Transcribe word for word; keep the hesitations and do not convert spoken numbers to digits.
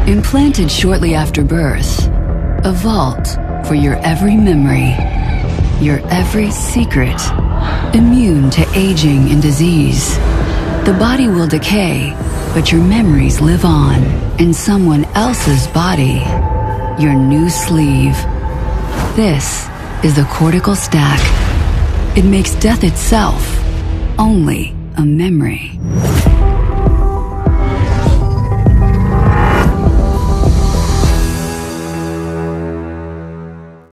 Implanted shortly after birth, a vault for your every memory, your every secret, immune to aging and disease. The body will decay, but your memories live on in someone else's body, your new sleeve. This is the cortical stack. It makes death itself only a memory.